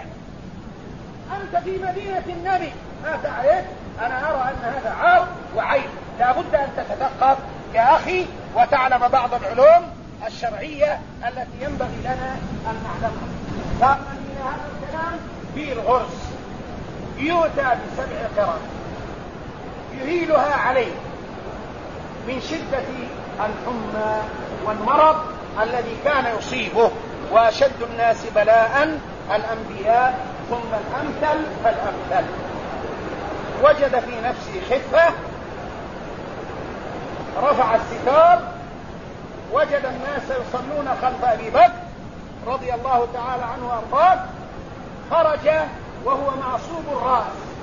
أنت في مدينة النبي ما تعرف؟ أنا أرى أن هذا عار وعيب، لا بد أن تتثقف يا أخي وتعلم بعض العلوم الشرعية التي ينبغي لنا أن نعلمها. فمن من هذا الكلام بير غرس يؤتى بسبع قرن يهيلها عليه من شدة الحمى والمرض الذي كان يصيبه، وأشد الناس بلاء الأنبياء ثم الأمثل فالأمثل. وجد في نفسه خفة، رفع الستار، وجد الناس يصلون خلف أبي بكر رضي الله تعالى عنه وأرضاه، خرج وهو معصوب الرأس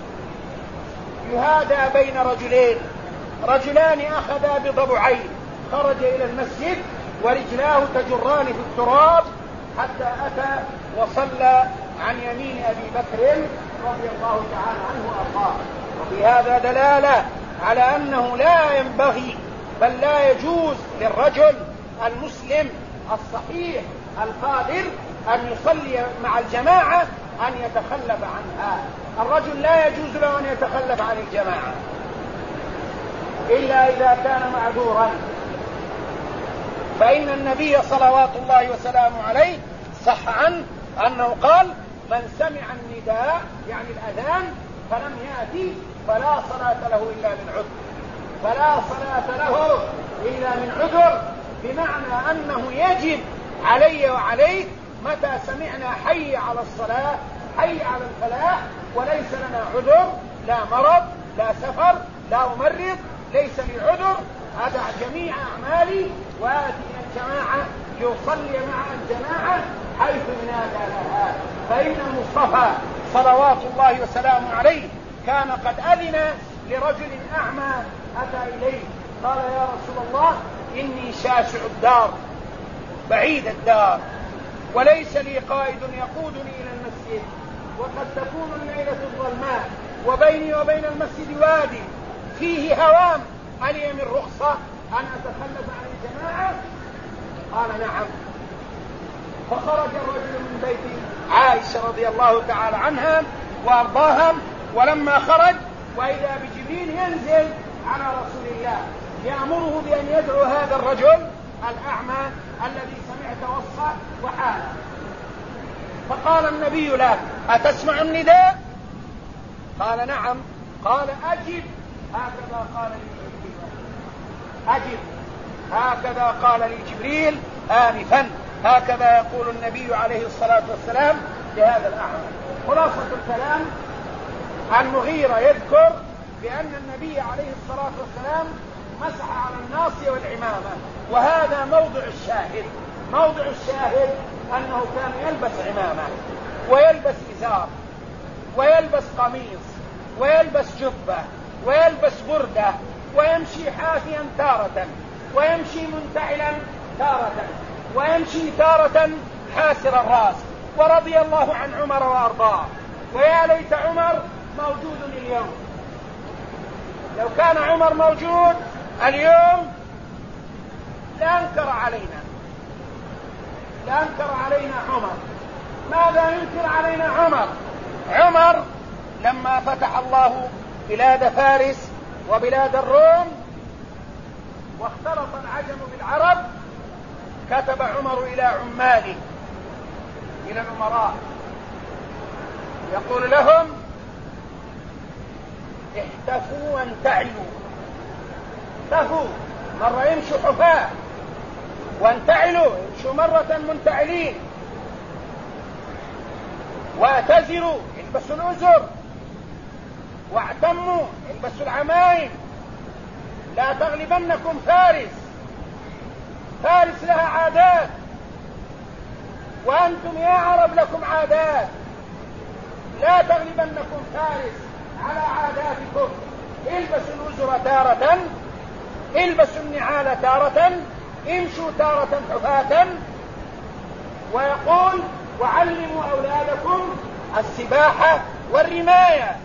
يهادى بين رجلين، رجلان أخذا بضبعين، خرج إلى المسجد ورجلاه تجران في التراب حتى أتى وصلى عن يمين أبي بكر رضي الله تعالى عنه وأرضاه. وفي هذا دلالة على أنه لا ينبغي بل لا يجوز للرجل المسلم الصحيح القادر أن يصلي مع الجماعة أن يتخلف عنها. الرجل لا يجوز له أن يتخلف عن الجماعة إلا إذا كان معذورا، فإن النبي صلوات الله وسلامه عليه صح عنه أنه قال: من سمع النداء يعني الأذان فلم يأتي فلا صلاة له إلا من عذر. فلا صلاة له إلا من عذر، بمعنى أنه يجب علي وعليك متى سمعنا حي على الصلاة حي على الفلاح وليس لنا عذر، لا مرض لا سفر لا أمرض، ليس لي عذر، أدع جميع أعمالي وآتي إلى الجماعة ليصلي مع الجماعة حيث نادى لها. فإن المصطفى صلوات الله وسلامه عليه كان قد أذن لرجل أعمى أتى إليه قال: يا رسول الله إني شاسع الدار بعيد الدار وليس لي قائد يقودني إلى المسجد، وقد تكون الليلة الظلماء وبيني وبين المسجد وادي فيه هوام، علي من رخصة أن أتخلف عن الجماعة؟ قال: نعم. فخرج الرجل من بيت عائشة رضي الله تعالى عنها وأرضاها، ولما خرج وإذا بجبريل ينزل على رسول الله يأمره بأن يدعو هذا الرجل الأعمى الذي سمع توصى وحاله. فقال النبي له: أتسمع النداء؟ قال: نعم. قال: أجب. هكذا قال لي جبريل. أجب. هكذا قال لي جبريل آنفا. هكذا يقول النبي عليه الصلاة والسلام لهذا الأعمى. خلاصة الكلام: المغيرة يذكر بأن النبي عليه الصلاة والسلام مسح على الناصية والعمامة، وهذا موضع الشاهد. موضع الشاهد أنه كان يلبس عمامة ويلبس إزار ويلبس قميص ويلبس جبة ويلبس بردة ويمشي حافيا تارة ويمشي منتعلا تارة ويمشي تارة حاسر الرأس، ورضي الله عن عمر وأرضاه. ويا ليت عمر موجود اليوم. لو كان عمر موجود اليوم لأنكر علينا لأنكر علينا عمر. ماذا ينكر علينا عمر؟ عمر لما فتح الله بلاد فارس وبلاد الروم واختلط العجم بالعرب، كتب عمر إلى عماله إلى الأمراء يقول لهم: احتفوا وانتعلوا. احتفوا مرة يمشوا حفاة، وانتعلوا يمشوا مرة منتعلين، واعتزروا البسوا الأزر، واعتموا البسوا العمائم. لا تغلبنكم فارس. فارس لها عادات، وأنتم يا عرب لكم عادات. لا تغلبنكم فارس على عاداتكم. البسوا الأزر تارة، البسوا النعال تارة، امشوا تارة حفاة. ويقول: وعلموا أولادكم السباحة والرماية.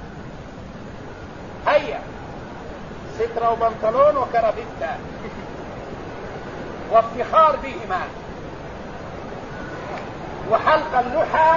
هيا سترة وبنطلون وكرافته، وافتخار بهما، وحلق اللحى،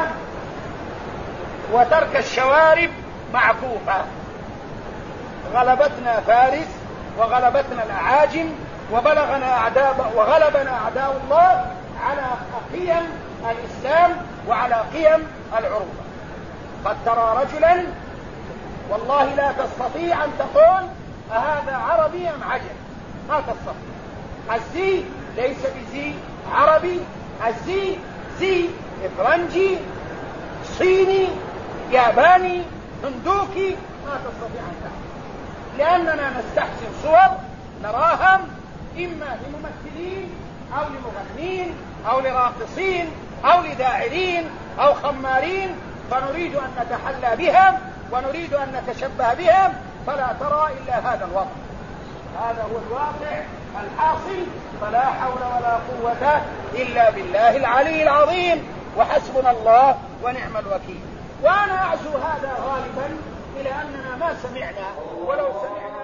وترك الشوارب معكوفة. غلبتنا فارس وغلبتنا الأعاجم وبلغنا أعداء وغلبنا أعداء الله على قيم الإسلام وعلى قيم العروبة. قد ترى رجلا والله لا تستطيع أن تقول أهذا عربي أم عجم، ما تستطيع. الزي ليس بزي عربي، الزي زي إفرنجي صيني ياباني هندوكي، ما تستطيع أن تعرف، لأننا نستحسن صور نراهم إما لممثلين أو لمغنين أو لراقصين أو لداعرين أو خمارين، فنريد أن نتحلى بهم ونريد أن نتشبه بهم، فلا ترى إلا هذا الوضع. هذا هو الواقع الحاصل، فلا حول ولا قوة إلا بالله العلي العظيم، وحسبنا الله ونعم الوكيل. وأنا أعزو هذا غالبا إلى أننا ما سمعنا، ولو سمعنا